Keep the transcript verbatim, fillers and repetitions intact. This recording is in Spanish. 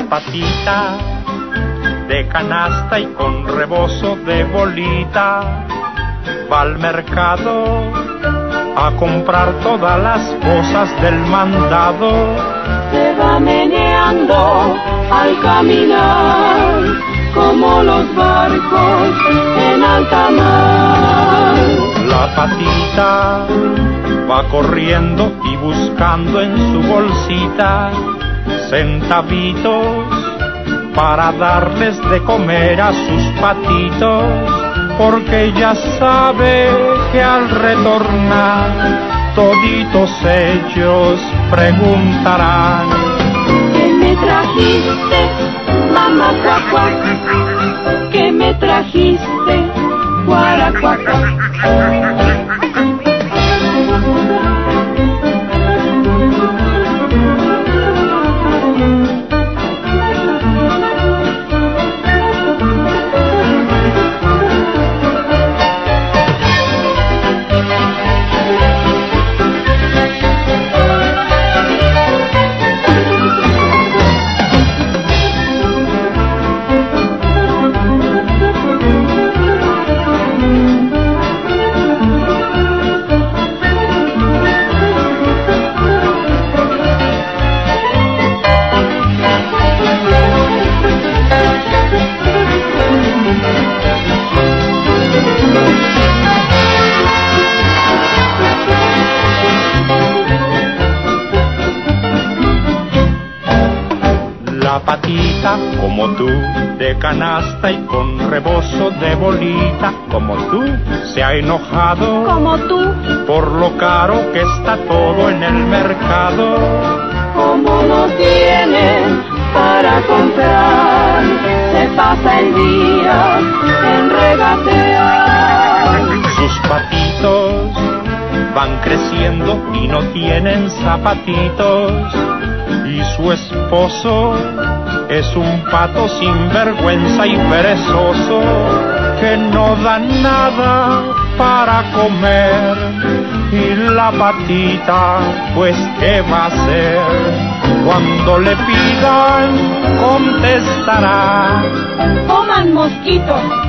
Patita de canasta y con rebozo de bolita va al mercado a comprar todas las cosas del mandado. Se va meneando al caminar como los barcos en alta mar. La Patita va corriendo y buscando en su bolsita centavitos para darles de comer a sus patitos, porque ya sabe que al retornar toditos ellos preguntarán: ¿qué me trajiste, mamá cuacuá? ¿Qué me trajiste, guaracuacuá? La Patita, como tú, de canasta y con rebozo de bolita, como tú, se ha enojado, como tú, por lo caro que está todo en el mercado. Como no tiene para comprar, se pasa el día en regatear. Sus patitos van creciendo y no tienen zapatitos, y su esposo es un pato sin vergüenza y perezoso, que no da nada para comer. Y la Patita, pues ¿qué va a hacer? Cuando le pidan, contestará: coman mosquitos.